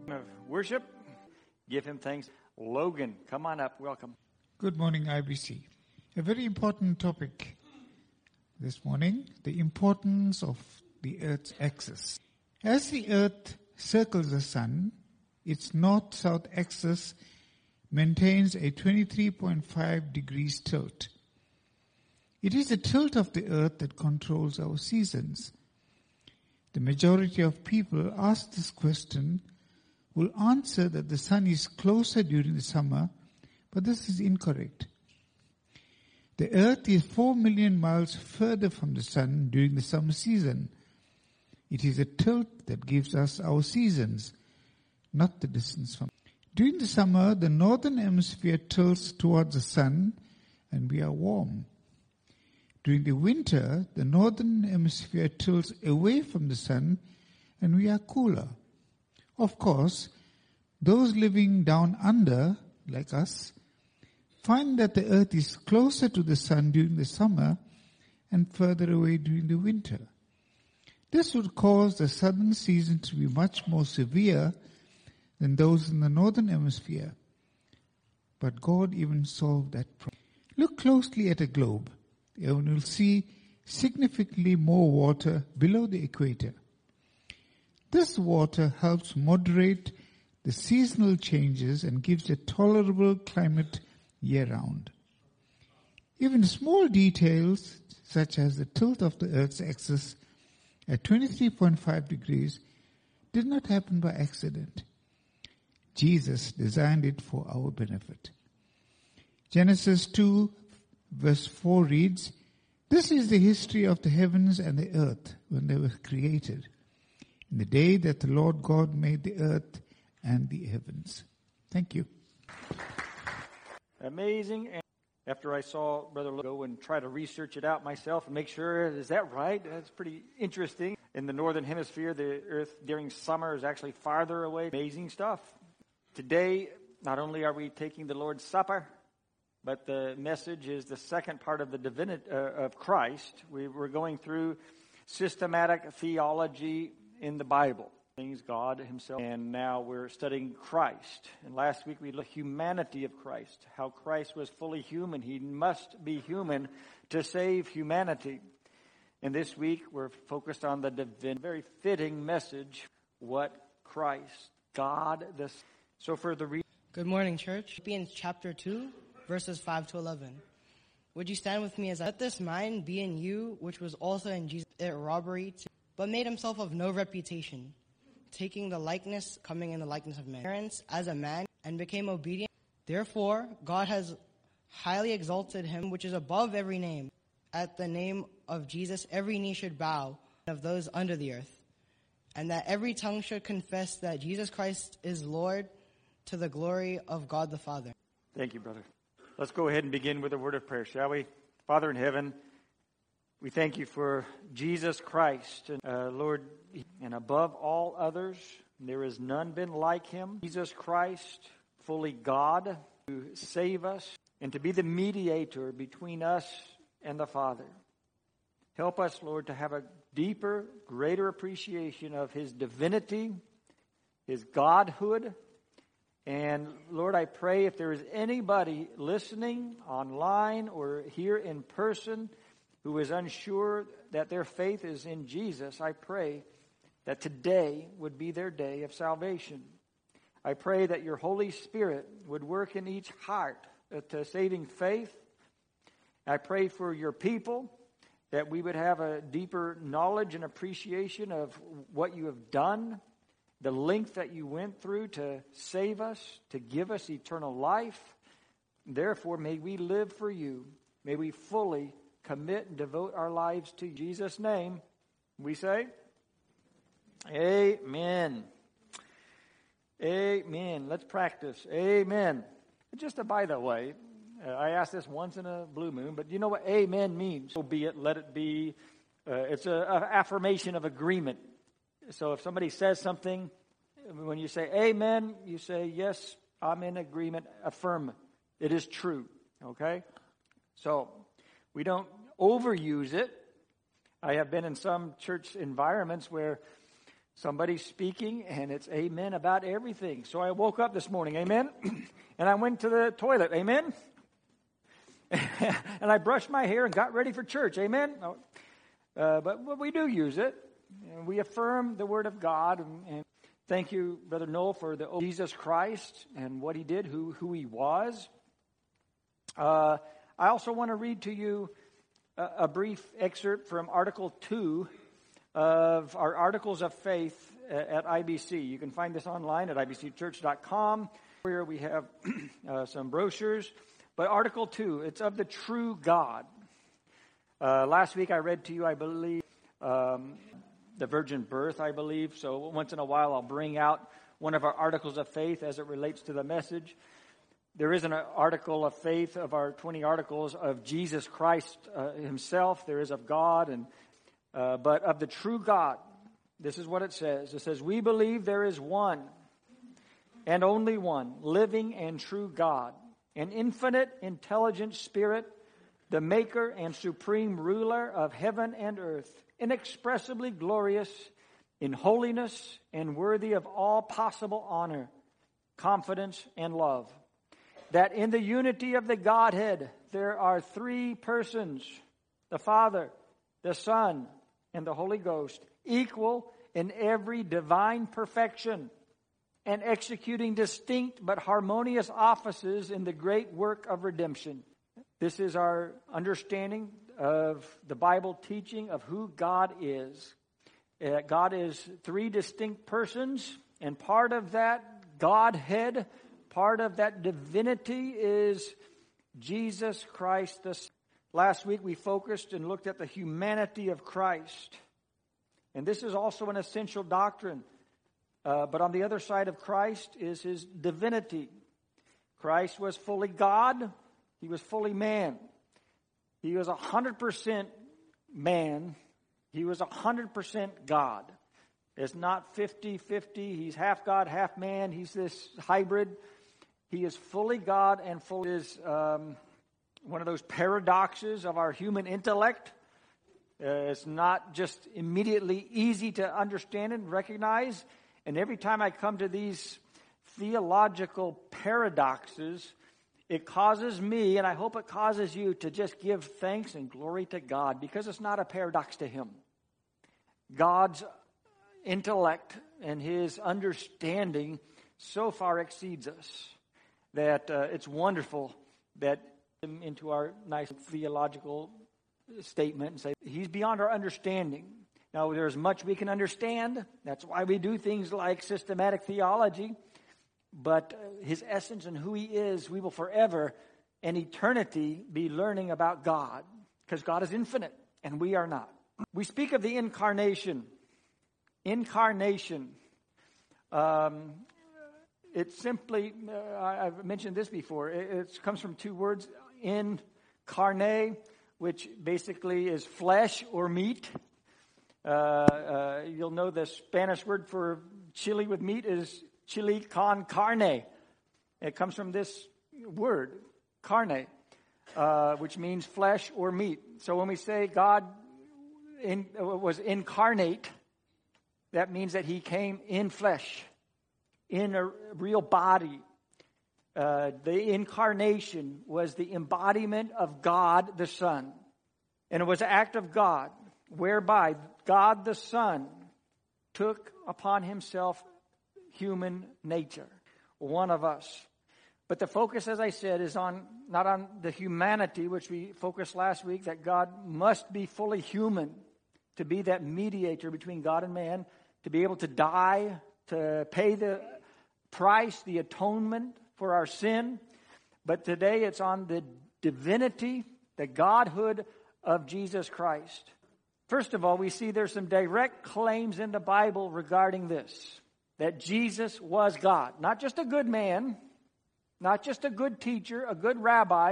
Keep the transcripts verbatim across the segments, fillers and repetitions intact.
Of worship, give him thanks. Logan, come on up. Welcome. Good morning, I B C. A very important topic this morning, the importance of the Earth's axis. As the Earth circles the Sun, its north-south axis maintains a twenty-three point five degrees tilt. It is the tilt of the Earth that controls our seasons. The majority of people ask this question will answer that the Sun is closer during the summer, but this is incorrect. The Earth is four million miles further from the Sun during the summer season. It is a tilt that gives us our seasons, not the distance from. During the summer, the northern hemisphere tilts towards the Sun and we are warm. During the winter, the northern hemisphere tilts away from the Sun and we are cooler. Of course, those living down under, like us, find that the Earth is closer to the Sun during the summer and further away during the winter. This would cause the southern season to be much more severe than those in the northern hemisphere. But God even solved that problem. Look closely at a globe, and you'll see significantly more water below the equator. This water helps moderate the seasonal changes and gives a tolerable climate year-round. Even small details, such as the tilt of the Earth's axis at twenty-three point five degrees, did not happen by accident. Jesus designed it for our benefit. Genesis two, verse four reads, "This is the history of the heavens and the earth when they were created, in the day that the Lord God made the earth and the heavens." Thank you. Amazing. And after I saw Brother Logan go and try to research it out myself and make sure, is that right? That's pretty interesting. In the northern hemisphere, the earth during summer is actually farther away. Amazing stuff. Today, not only are we taking the Lord's Supper, but the message is the second part of the divinity uh, of Christ. We, we're going through systematic theology in the Bible, things God himself, and now we're studying Christ. And last week we looked at the humanity of Christ, how Christ was fully human. He must be human to save humanity. And this week we're focused on the divine, very fitting message, what Christ, God, this. So for the re- Good morning, church. Philippians chapter two, verses five to eleven. Would you stand with me as I let this mind be in you, which was also in Jesus, it robbery, to, but made himself of no reputation, taking the likeness, coming in the likeness of man, appearance as a man, and became obedient. Therefore, God has highly exalted him, which is above every name. At the name of Jesus, every knee should bow, of those under the earth, and that every tongue should confess that Jesus Christ is Lord, to the glory of God the Father. Thank you, brother. Let's go ahead and begin with a word of prayer, shall we? Father in heaven, we thank you for Jesus Christ, and uh, Lord, and above all others, there is none been like him. Jesus Christ, fully God, to save us and to be the mediator between us and the Father. Help us, Lord, to have a deeper, greater appreciation of his divinity, his godhood. And Lord, I pray if there is anybody listening online or here in person who is unsure that their faith is in Jesus, I pray that today would be their day of salvation. I pray that your Holy Spirit would work in each heart to saving faith. I pray for your people that we would have a deeper knowledge and appreciation of what you have done, the length that you went through to save us, to give us eternal life. Therefore, may we live for you. May we fully commit and devote our lives to Jesus' name. We say, amen. Amen. Let's practice. Amen. Just a by the way, uh, I asked this once in a blue moon, but you know what amen means? So be it, let it be. Uh, it's an affirmation of agreement. So if somebody says something, when you say amen, you say, yes, I'm in agreement, affirm it is true, okay? So we don't overuse it. I have been in some church environments where Somebody's speaking, and it's amen about everything. So I woke up this morning, amen, and I went to the toilet, amen, and I brushed my hair and got ready for church, amen. Uh, but, but we do use it. And we affirm the Word of God, and, and thank you, Brother Noel, for the Jesus Christ and what He did, who, who He was. Uh, I also want to read to you a, a brief excerpt from Article two of our Articles of Faith at I B C. You can find this online at I B C church dot com, where we have uh, some brochures. But Article two, it's of the true God. Uh, last week I read to you, I believe, um, the virgin birth, I believe. So once in a while I'll bring out one of our Articles of Faith as it relates to the message. There is an article of faith of our twenty articles of Jesus Christ uh, Himself. There is of God, and uh, but of the true God. This is what it says. It says, we believe there is one and only one living and true God, an infinite, intelligent spirit, the maker and supreme ruler of heaven and earth, inexpressibly glorious in holiness and worthy of all possible honor, confidence, and love. That in the unity of the Godhead there are three persons, the Father, the Son, and the Holy Ghost, equal in every divine perfection and executing distinct but harmonious offices in the great work of redemption. This is our understanding of the Bible teaching of who God is. Uh, God is three distinct persons, and part of that Godhead, part of that divinity is Jesus Christ. This last week we focused and looked at the humanity of Christ. And this is also an essential doctrine. Uh, but on the other side of Christ is His divinity. Christ was fully God. He was fully man. He was one hundred percent man. He was one hundred percent God. It's not fifty-fifty. He's half God, half man. He's this hybrid. He is fully God and fully is um, one of those paradoxes of our human intellect. Uh, it's not just immediately easy to understand and recognize. And every time I come to these theological paradoxes, it causes me, and I hope it causes you, to just give thanks and glory to God, because it's not a paradox to Him. God's intellect and His understanding so far exceeds us that uh, it's wonderful that into our nice theological statement and say He's beyond our understanding. Now, there's much we can understand. That's why we do things like systematic theology. But His essence and who He is, we will forever and eternity be learning about God, because God is infinite and we are not. We speak of the incarnation. Incarnation. Um, it's simply, uh, I've mentioned this before, it, it comes from two words, in carne, which basically is flesh or meat. Uh, uh, you'll know the Spanish word for chili with meat is chili con carne. It comes from this word, carne, uh, which means flesh or meat. So when we say God in, was incarnate, that means that He came in flesh, in a real body. Uh, the incarnation was the embodiment of God the Son. And it was an act of God, whereby God the Son took upon Himself human nature, one of us. But the focus, as I said, is on not on the humanity, which we focused last week, that God must be fully human to be that mediator between God and man, to be able to die, to pay the price, the atonement for our sin. But today it's on the divinity, the Godhood of Jesus Christ. First of all, we see there's some direct claims in the Bible regarding this, that Jesus was God. Not just a good man, not just a good teacher, a good rabbi,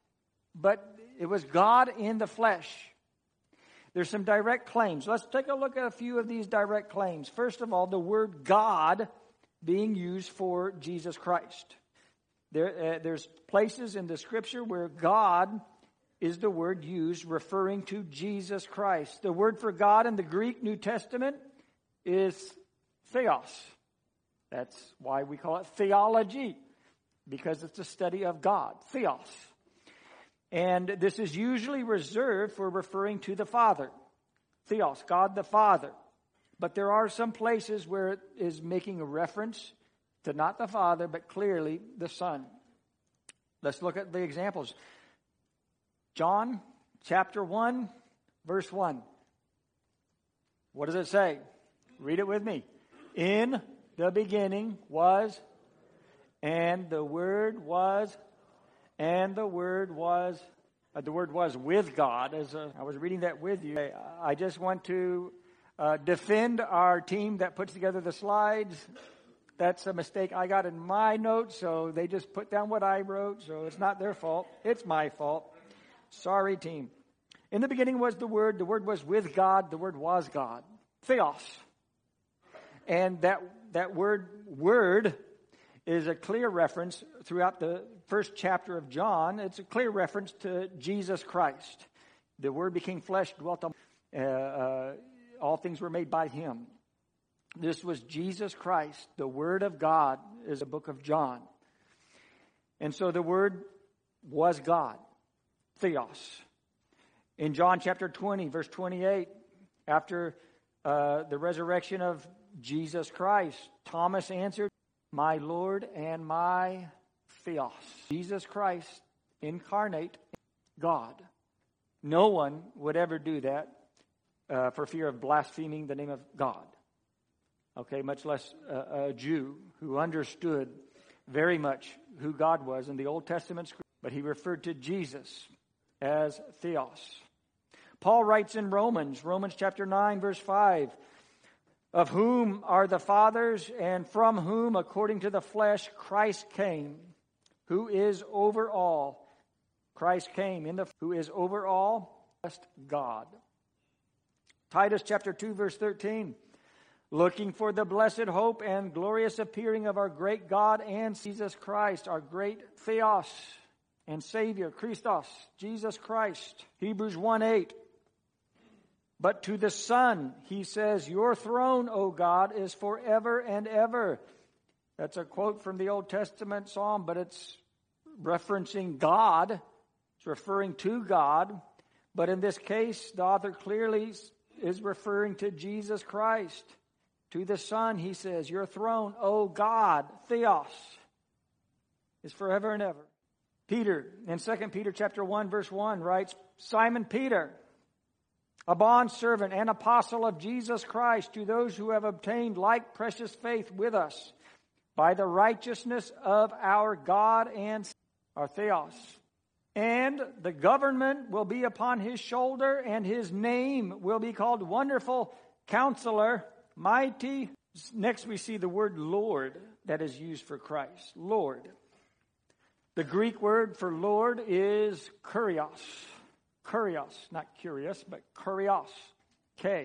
but it was God in the flesh. There's some direct claims. Let's take a look at a few of these direct claims. First of all, the word God being used for Jesus Christ. There, uh, there's places in the Scripture where God is the word used referring to Jesus Christ. The word for God in the Greek New Testament is Theos. That's why we call it theology, because it's a study of God. Theos. And this is usually reserved for referring to the Father. Theos, God the Father. But there are some places where it is making a reference to not the Father, but clearly the Son. Let's look at the examples. John chapter one, verse one. What does it say? Read it with me. In the beginning was, and the Word was, and the Word was, uh, the Word was with God. As a, I was reading that with you. I, I just want to uh, defend our team that puts together the slides. That's a mistake I got in my notes, so they just put down what I wrote, so it's not their fault. It's my fault. Sorry, team. In the beginning was the Word. The Word was with God. The Word was God. Theos. And that that word, word, is a clear reference throughout the first chapter of John. It's a clear reference to Jesus Christ. The Word became flesh, dwelt on, uh, uh, all things were made by Him. This was Jesus Christ. The Word of God is the book of John. And so the Word was God. Theos. In John chapter twenty, verse twenty-eight, after uh, the resurrection of Jesus Christ, Thomas answered, my Lord and my Theos. Jesus Christ, incarnate God. No one would ever do that uh, for fear of blaspheming the name of God. Okay, much less a, a Jew who understood very much who God was in the Old Testament scripture, but he referred to Jesus as Theos. Paul writes in Romans, Romans chapter nine, verse five, of whom are the fathers, and from whom, according to the flesh, Christ came, who is over all. Christ came in the who is over all, God. Titus chapter two, verse thirteen, looking for the blessed hope and glorious appearing of our great God and Jesus Christ, our great Theos and Savior, Christos, Jesus Christ. Hebrews one eight. But to the Son, he says, your throne, O God, is forever and ever. That's a quote from the Old Testament psalm, but it's referencing God. It's referring to God. But in this case, the author clearly is referring to Jesus Christ. To the Son, he says, your throne, O God, Theos, is forever and ever. Peter, in Second Peter chapter one, verse one, writes, Simon Peter, a bondservant and apostle of Jesus Christ, to those who have obtained like precious faith with us by the righteousness of our God and our Theos. And the government will be upon his shoulder, and his name will be called Wonderful Counselor, Mighty. Next we see the word Lord that is used for Christ. Lord. The Greek word for Lord is kurios. Kurios, not curious, but kurios. K.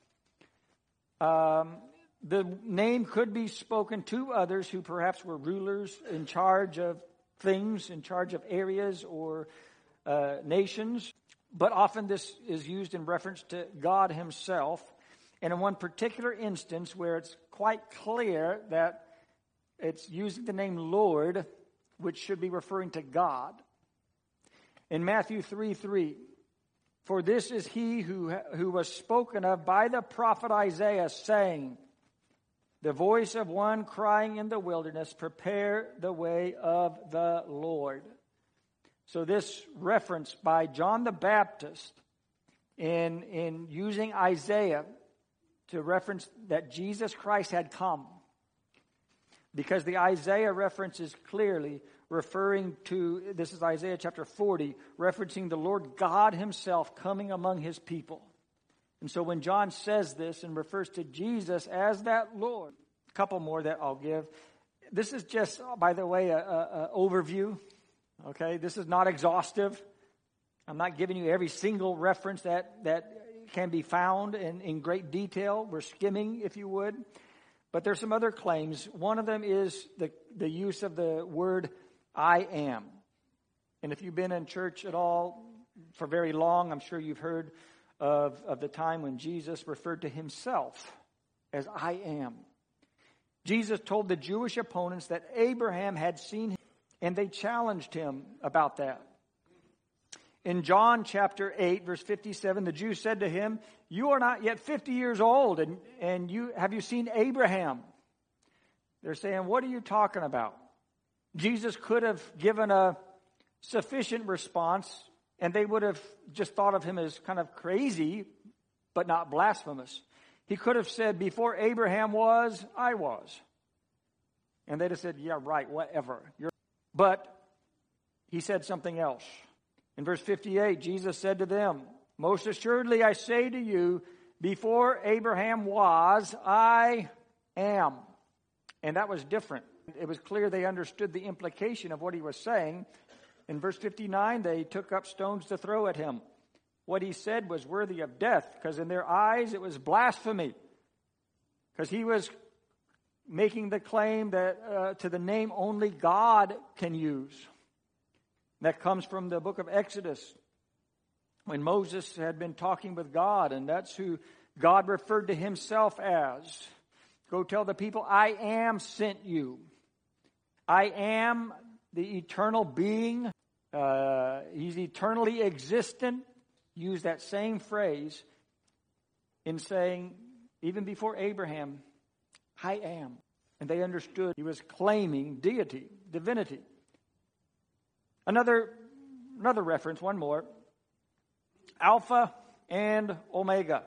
Um, the name could be spoken to others who perhaps were rulers in charge of things, in charge of areas or uh, nations. But often this is used in reference to God himself. And in one particular instance where it's quite clear that it's using the name Lord, which should be referring to God. In Matthew three three, for this is he who, who was spoken of by the prophet Isaiah, saying, the voice of one crying in the wilderness, prepare the way of the Lord. So this reference by John the Baptist in, in using Isaiah to reference that Jesus Christ had come, because the Isaiah reference is clearly referring to, this is Isaiah chapter forty, referencing the Lord God himself coming among his people. And so when John says this and refers to Jesus as that Lord, a couple more that I'll give. This is just, by the way, an overview. Okay, this is not exhaustive. I'm not giving you every single reference that, that can be found in, in great detail. We're skimming, if you would. But there's some other claims. One of them is the, the use of the word I am. And if you've been in church at all for very long, I'm sure you've heard of, of the time when Jesus referred to himself as I am. Jesus told the Jewish opponents that Abraham had seen him, and they challenged him about that. In John chapter eight, verse fifty-seven, the Jews said to him, "You are not yet fifty years old, and, and you have you seen Abraham?" They're saying, "What are you talking about?" Jesus could have given a sufficient response, and they would have just thought of him as kind of crazy, but not blasphemous. He could have said, "Before Abraham was, I was." And they'd have said, "Yeah, right, whatever." You're... But he said something else. In verse fifty-eight, Jesus said to them, "Most assuredly I say to you, before Abraham was, I am." And that was different. It was clear they understood the implication of what he was saying. In verse fifty-nine, they took up stones to throw at him. What he said was worthy of death, because in their eyes it was blasphemy. Because he was making the claim that uh, to the name only God can use. That comes from the book of Exodus, when Moses had been talking with God, and that's who God referred to himself as. Go tell the people, "I am sent you." I am the eternal being. Uh, he's eternally existent. Use that same phrase in saying, even before Abraham, I am. And they understood he was claiming deity, divinity. Another, another reference, one more. Alpha and Omega.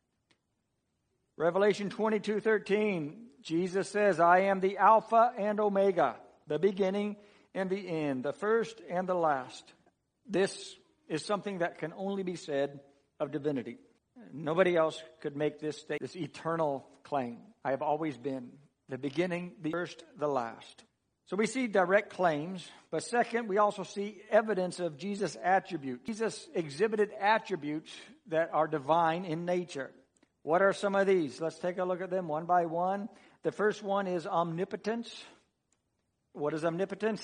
Revelation twenty-two thirteen, Jesus says, "I am the Alpha and Omega, the beginning and the end, the first and the last." This is something that can only be said of divinity. Nobody else could make this this eternal claim. I have always been the beginning, the first, the last. So we see direct claims, but second, we also see evidence of Jesus' attributes. Jesus exhibited attributes that are divine in nature. What are some of these? Let's take a look at them one by one. The first one is omnipotence. What is omnipotence?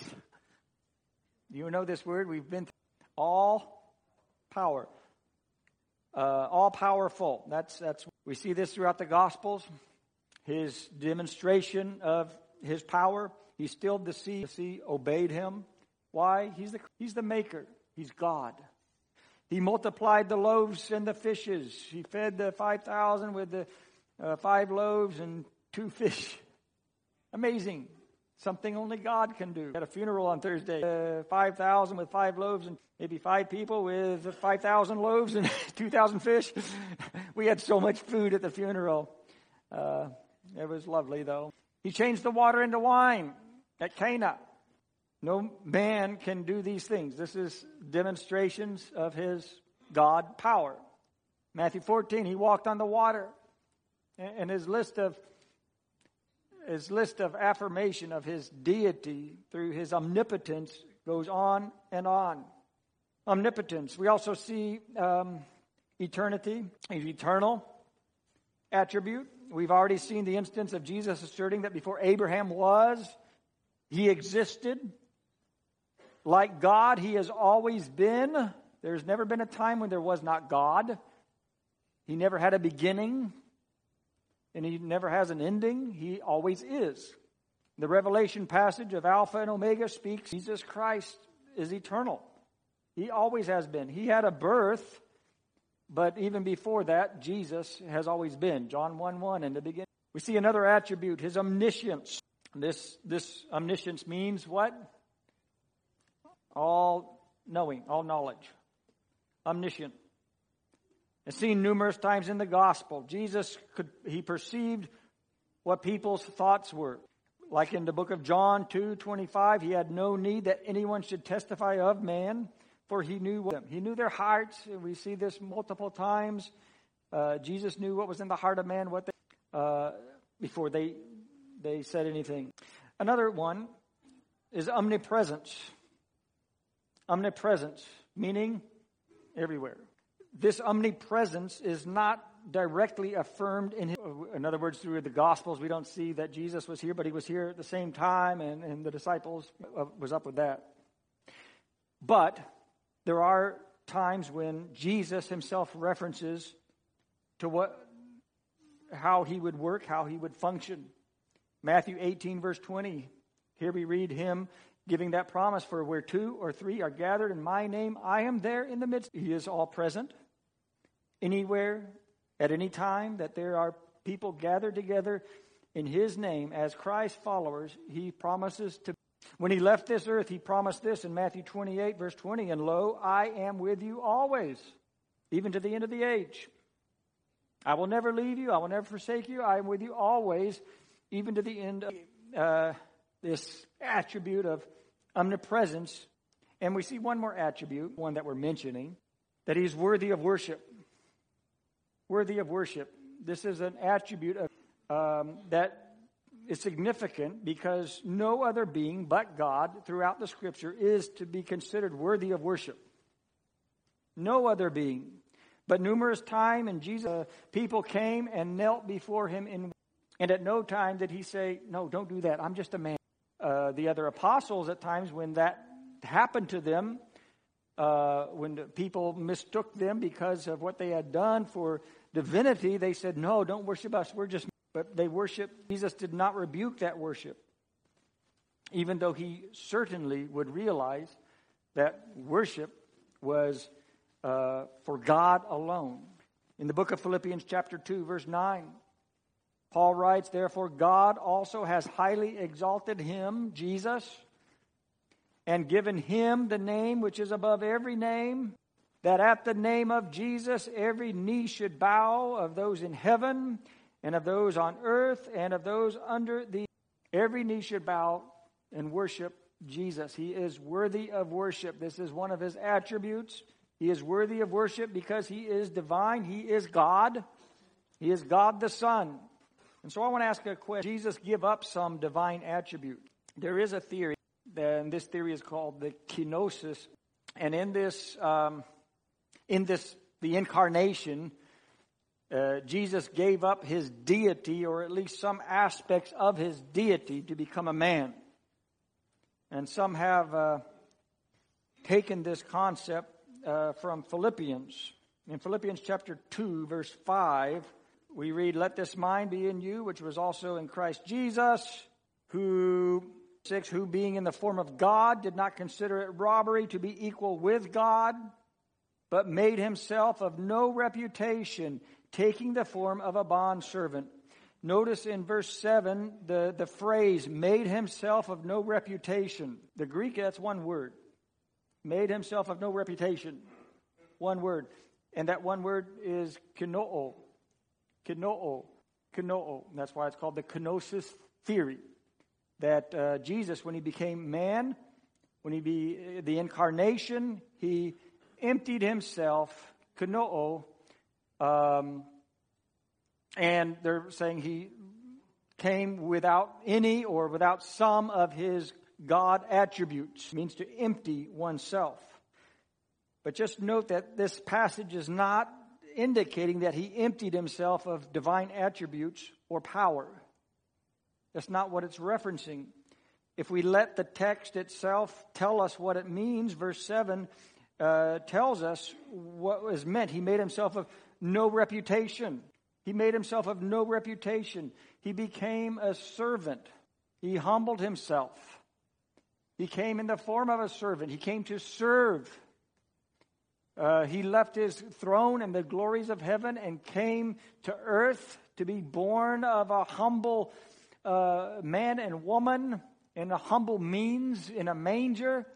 You know this word? We've been through all power. Uh, all powerful. That's that's we see this throughout the Gospels. His demonstration of his power. He stilled the sea. The sea obeyed him. Why? He's the he's the maker. He's God. He multiplied the loaves and the fishes. He fed the five thousand with the uh, five loaves and two fish. Amazing. Something only God can do. At a funeral on Thursday, uh, five thousand with five loaves and maybe five people with five thousand loaves and two thousand fish. We had so much food at the funeral. Uh, it was lovely, though. He changed the water into wine at Cana. No man can do these things. This is demonstrations of his God power. Matthew fourteen, he walked on the water. And his list of His list of affirmation of his deity through his omnipotence goes on and on. Omnipotence. We also see um, eternity, an eternal attribute. We've already seen the instance of Jesus asserting that before Abraham was, he existed. Like God, he has always been. There's never been a time when there was not God. He never had a beginning. And he never has an ending. He always is. The Revelation passage of Alpha and Omega speaks Jesus Christ is eternal. He always has been. He had a birth, but even before that, Jesus has always been. John one one in the beginning. We see another attribute, his omniscience. This, this omniscience means what? All knowing, all knowledge. Omniscient. It's seen numerous times in the gospel. Jesus could, he perceived what people's thoughts were. Like in the book of John two twenty-five, he had no need that anyone should testify of man, for he knew them. He knew their hearts. We see this multiple times. Uh, Jesus knew what was in the heart of man, what they, uh, before they they said anything. Another one is omnipresence. Omnipresence, meaning everywhere. This omnipresence is not directly affirmed in his, in other words, through the Gospels. We don't see that Jesus was here, but he was here at the same time, and, and the disciples uh, was up with that. But there are times when Jesus himself references to what, how he would work, how he would function. Matthew eighteen, verse twenty. Here we read him giving that promise, for where two or three are gathered in my name, I am there in the midst. He is all present. Anywhere, at any time that there are people gathered together in his name as Christ followers, he promises to. When he left this earth, he promised this in Matthew twenty-eight, verse twenty, and lo, I am with you always, even to the end of the age. I will never leave you. I will never forsake you. I am with you always, even to the end of uh, this attribute of omnipresence. And we see one more attribute, one that we're mentioning, that he's worthy of worship. Worthy of worship. This is an attribute of, um, that is significant because no other being but God throughout the Scripture is to be considered worthy of worship. No other being. But numerous times in Jesus, uh, people came and knelt before him, in, and at no time did he say, no, don't do that. I'm just a man. Uh, the other apostles, at times when that happened to them, uh, when the people mistook them because of what they had done for divinity, they said, no, don't worship us. We're just, but they worshiped. Jesus did not rebuke that worship, even though he certainly would realize that worship was Uh, for God alone. In the book of Philippians chapter two, verse nine, Paul writes, therefore God also has highly exalted him, Jesus, and given him the name which is above every name, that at the name of Jesus every knee should bow, of those in heaven and of those on earth and of those under the every knee should bow and worship Jesus. He is worthy of worship. This is one of his attributes. He is worthy of worship because he is divine. He is God. He is God the Son. And so I want to ask a question. Jesus give up some divine attribute. There is a theory, and this theory is called the kenosis. And in this, um, in this, the incarnation, uh, Jesus gave up his deity, or at least some aspects of his deity, to become a man. And some have uh, taken this concept Uh, from Philippians. In Philippians chapter two, verse five, we read, let this mind be in you, which was also in Christ Jesus, who, six, who being in the form of God, did not consider it robbery to be equal with God, but made himself of no reputation, taking the form of a bondservant. Notice in verse seven, the, the phrase, made himself of no reputation. The Greek, that's one word. Made himself of no reputation. One word. And that one word is kenoo. Kenoo. Kenoo. And that's why it's called the kenosis theory. That uh, Jesus, when he became man, when he be the incarnation, he emptied himself, kenoo, um, and they're saying he came without any or without some of his God attributes. It means to empty oneself. But just note that this passage is not indicating that he emptied himself of divine attributes or power. That's not what it's referencing. If we let the text itself tell us what it means, verse seven uh, tells us what was meant. He made himself of no reputation. He made himself of no reputation. He became a servant. He humbled himself. He came in the form of a servant. He came to serve. Uh, he left his throne and the glories of heaven and came to earth to be born of a humble uh, man and woman in a humble means in a manger,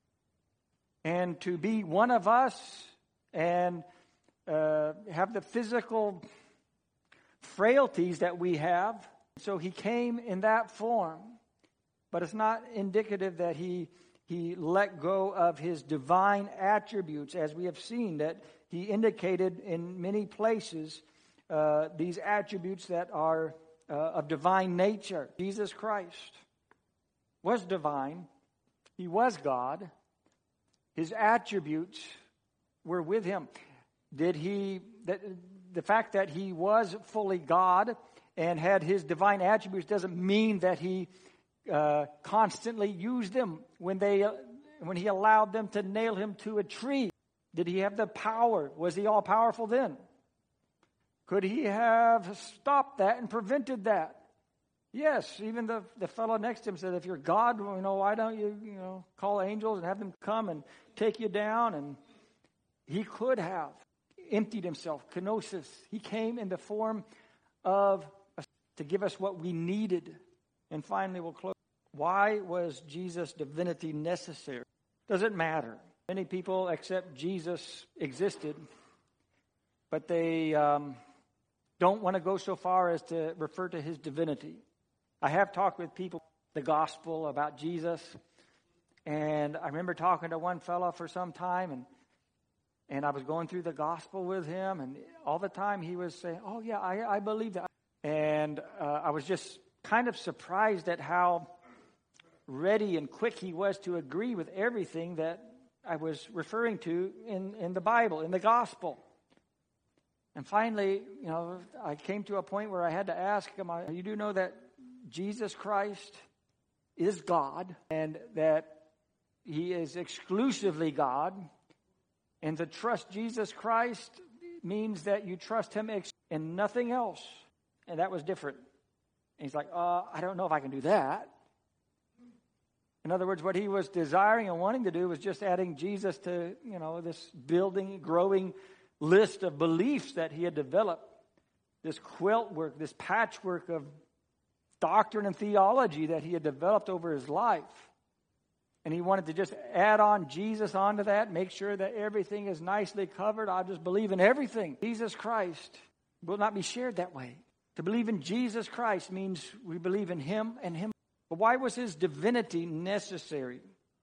and to be one of us and uh, have the physical frailties that we have. So he came in that form. But it's not indicative that he he let go of his divine attributes, as we have seen that he indicated in many places uh, these attributes that are uh, of divine nature. Jesus Christ was divine. He was God. His attributes were with him. Did he? That, the fact that he was fully God and had his divine attributes doesn't mean that he Uh, constantly used them when they uh, when he allowed them to nail him to a tree. Did he have the power? Was he all powerful then? Could he have stopped that and prevented that? Yes, even the, the fellow next to him said, if you're God, you know, why don't you, you know, call angels and have them come and take you down? And he could have emptied himself, kenosis. He came in the form of, to give us what we needed. And finally, we'll close. Why was Jesus' divinity necessary? Doesn't matter. Many people accept Jesus existed, but they um, don't want to go so far as to refer to his divinity. I have talked with people the gospel about Jesus, and I remember talking to one fellow for some time, and and I was going through the gospel with him, and all the time he was saying, "Oh yeah, I, I believe that," and uh, I was just kind of surprised at how ready and quick he was to agree with everything that I was referring to in, in the Bible, in the gospel. And finally, you know, I came to a point where I had to ask him, you do know that Jesus Christ is God and that he is exclusively God, and to trust Jesus Christ means that you trust him ex- and nothing else. And that was different. And he's like, uh, I don't know if I can do that. In other words, what he was desiring and wanting to do was just adding Jesus to, you know, this building, growing list of beliefs that he had developed, this quilt work, this patchwork of doctrine and theology that he had developed over his life. And he wanted to just add on Jesus onto that, make sure that everything is nicely covered. I just believe in everything. Jesus Christ will not be shared that way. To believe in Jesus Christ means we believe in him and him. But why was his divinity necessary?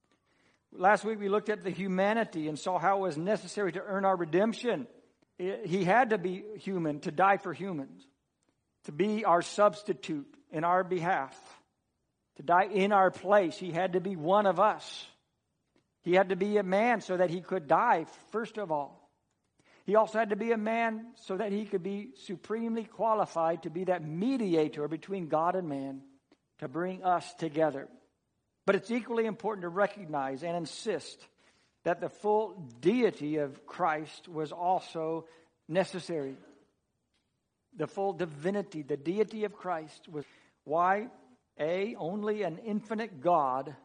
Last week we looked at the humanity and saw how it was necessary to earn our redemption. He had to be human to die for humans, to be our substitute in our behalf, to die in our place. He had to be one of us. He had to be a man so that he could die, first of all. He also had to be a man so that he could be supremely qualified to be that mediator between God and man, to bring us together. But it's equally important to recognize and insist that the full deity of Christ was also necessary. The full divinity, the deity of Christ was why, A, only an infinite God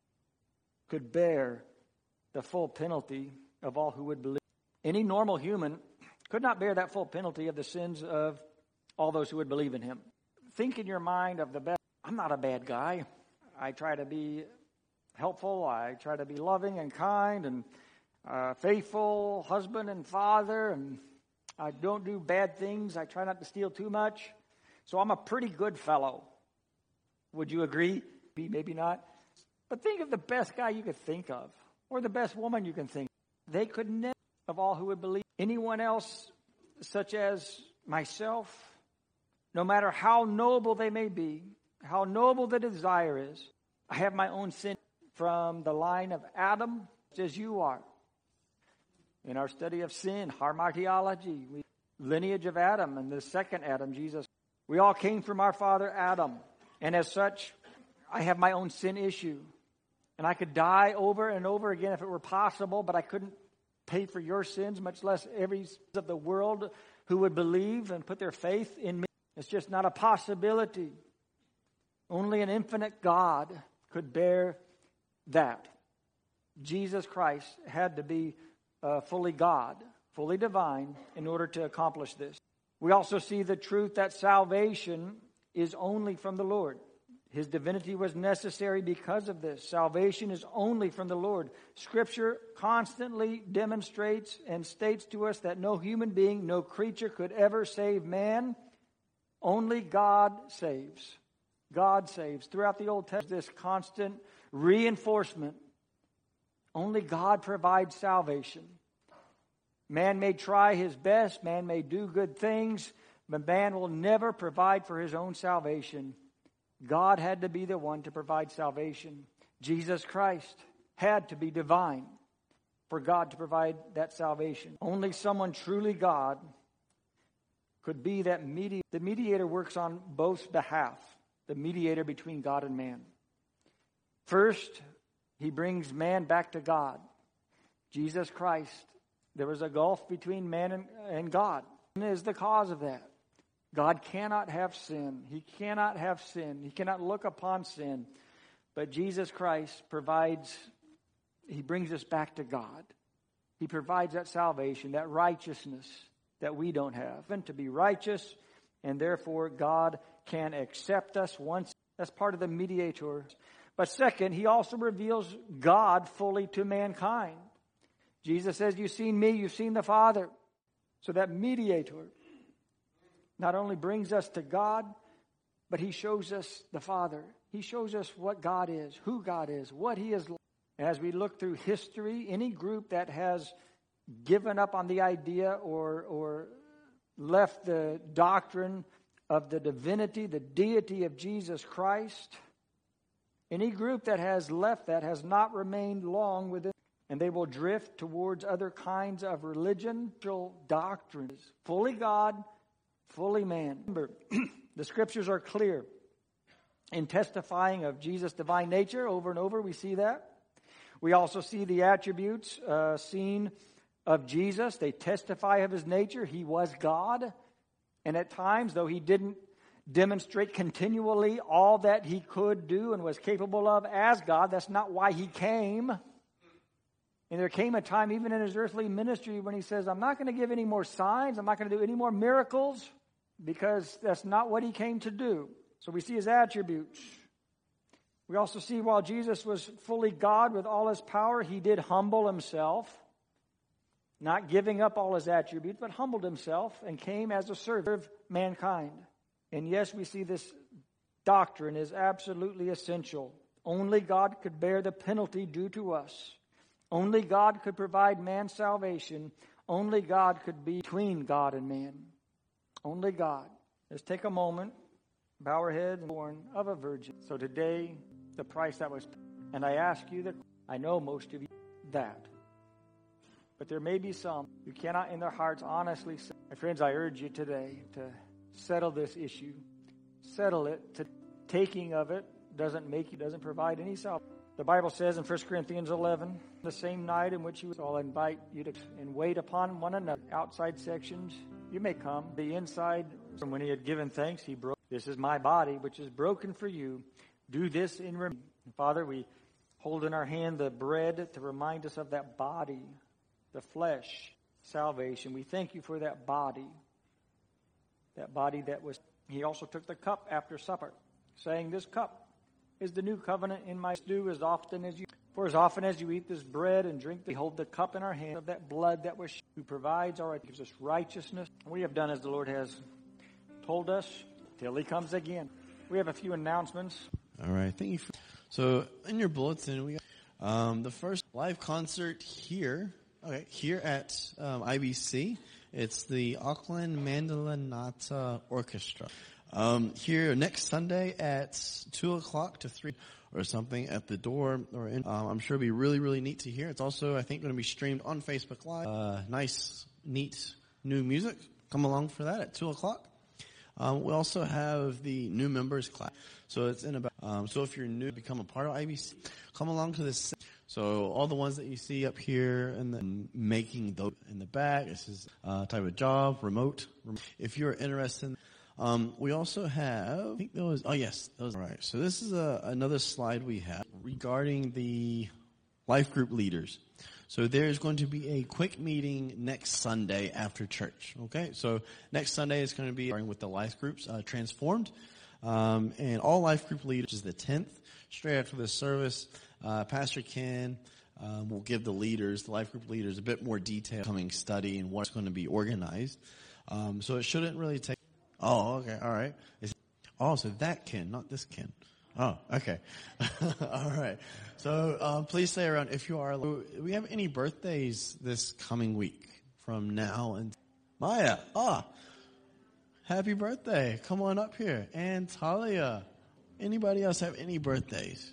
could bear the full penalty of all who would believe. Any normal human could not bear that full penalty of the sins of all those who would believe in him. Think in your mind of the best. I'm not a bad guy. I try to be helpful. I try to be loving and kind and uh, faithful husband and father. And I don't do bad things. I try not to steal too much. So I'm a pretty good fellow. Would you agree? Maybe not. But think of the best guy you could think of, or the best woman you can think of. They could never, of all who would believe, anyone else such as myself, no matter how noble they may be, how noble the desire is. I have my own sin from the line of Adam, as you are. In our study of sin, hamartiology, we, lineage of Adam and the second Adam, Jesus. We all came from our father Adam. And as such, I have my own sin issue. And I could die over and over again if it were possible, but I couldn't pay for your sins, much less every of the world who would believe and put their faith in me. It's just not a possibility. Only an infinite God could bear that. Jesus Christ had to be uh, fully God, fully divine, in order to accomplish this. We also see the truth that salvation is only from the Lord. His divinity was necessary because of this. Salvation is only from the Lord. Scripture constantly demonstrates and states to us that no human being, no creature could ever save man. Only God saves. God saves. Throughout the Old Testament, this constant reinforcement. Only God provides salvation. Man may try his best. Man may do good things. But man will never provide for his own salvation. God had to be the one to provide salvation. Jesus Christ had to be divine for God to provide that salvation. Only someone truly God could be that mediator. The mediator works on both behalf. The mediator between God and man. First, he brings man back to God. Jesus Christ. There was a gulf between man and, and God. And is the cause of that. God cannot have sin. He cannot have sin. He cannot look upon sin. But Jesus Christ provides, he brings us back to God. He provides that salvation, that righteousness that we don't have. And to be righteous, and therefore God can accept us once. That's part of the mediator. But second, he also reveals God fully to mankind. Jesus says, you've seen me, you've seen the Father. So that mediator not only brings us to God, but he shows us the Father. He shows us what God is, who God is, what he is like. As we look through history, any group that has given up on the idea or, or left the doctrine of the divinity, the deity of Jesus Christ, any group that has left that has not remained long within, and they will drift towards other kinds of religion, doctrines, fully God, fully man. Remember, the scriptures are clear in testifying of Jesus' divine nature. Over and over we see that. We also see the attributes uh, seen of Jesus. They testify of his nature. He was God. And at times, though he didn't demonstrate continually all that he could do and was capable of as God, that's not why he came. And there came a time, even in his earthly ministry, when he says, I'm not going to give any more signs. I'm not going to do any more miracles, because that's not what he came to do. So we see his attributes. We also see while Jesus was fully God with all his power, he did humble himself, not giving up all his attributes, but humbled himself and came as a servant of mankind. And yes, we see this doctrine is absolutely essential. Only God could bear the penalty due to us. Only God could provide man salvation. Only God could be between God and man. Only God. Let's take a moment, bow our heads, and born of a virgin. So today, the price that was, and I ask you that, I know most of you that. But there may be some who cannot in their hearts honestly say, my friends, I urge you today to settle this issue. Settle it. To taking of it doesn't make you, doesn't provide any salvation. The Bible says in First Corinthians eleven, the same night in which he was, I'll invite you to and wait upon one another. Outside sections, you may come. The inside, from when he had given thanks, he broke. This is my body, which is broken for you. Do this in remembrance. Father, we hold in our hand the bread to remind us of that body, the flesh, salvation. We thank you for that body, that body that was. He also took the cup after supper, saying, this cup is the new covenant in my do as often as you, for as often as you eat this bread and drink, we hold the cup in our hand of that blood that was shed, who provides our, gives us righteousness. We have done as the Lord has told us till he comes again. We have a few announcements. All right, thank you. For, so in your bulletin, we um, the first live concert here. Okay, here at um, I B C, it's the Auckland Mandalinata Orchestra. Um, here next Sunday at two o'clock to three or something at the door. Or in, um, I'm sure it'll be really, really neat to hear. It's also, I think, going to be streamed on Facebook Live. Uh, nice, neat new music. Come along for that at two o'clock. Um, we also have the new members class. So it's in about, um, so if you're new, become a part of I B C, come along to this. So all the ones that you see up here and then making those in the back, this is a type of job, remote. If you're interested in, um, we also have, I think those, oh yes, those, all right. So this is a, another slide we have regarding the life group leaders. So there's going to be a quick meeting next Sunday after church. Okay, so next Sunday is going to be starting with the life groups, uh, transformed. Um, and all life group leaders is the tenth, straight after the service. Uh, Pastor Ken um, will give the leaders, the life group leaders, a bit more detail coming study and what's going to be organized. Um, so it shouldn't really take. Oh, okay, all right. It's, oh, so that Ken, not this Ken. Oh, okay. All right. So um, please stay around if you are. Do we have any birthdays this coming week from now and Maya? Ah, happy birthday! Come on up here. And Talia. Anybody else have any birthdays?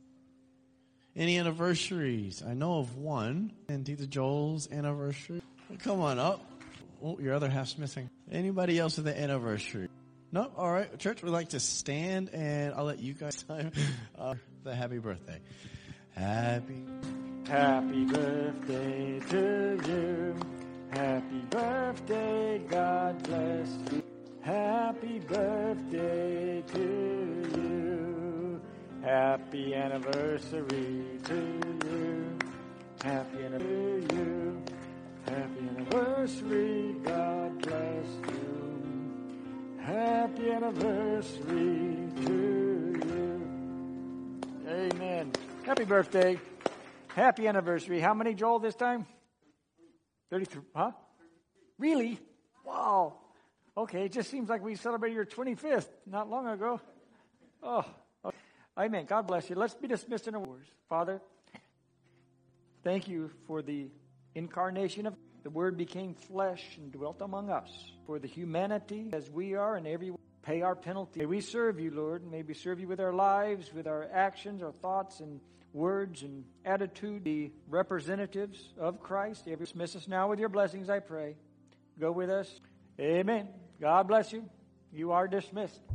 Any anniversaries? I know of one. And Tita Joel's anniversary. Come on up. Oh, your other half's missing. Anybody else with an anniversary? No? All right. Church, we'd like to stand, and I'll let you guys time uh, the happy birthday. Happy. Happy birthday to you. Happy birthday. God bless you. Happy birthday to you. Happy anniversary to you. Happy anniversary to you. Happy anniversary. God bless you. Happy anniversary to you. Amen. Happy birthday. Happy anniversary. How many, Joel, this time? thirty-three. Huh? Really? Wow. Okay, it just seems like we celebrated your twenty-fifth not long ago. Oh, okay. Amen. God bless you. Let's be dismissed in a word. Father, thank you for the incarnation of the Word became flesh and dwelt among us. For the humanity as we are and every pay our penalty. May we serve you, Lord. May we serve you with our lives, with our actions, our thoughts, and words and attitude. Be representatives of Christ. Every dismiss us now with your blessings, I pray. Go with us. Amen. God bless you. You are dismissed.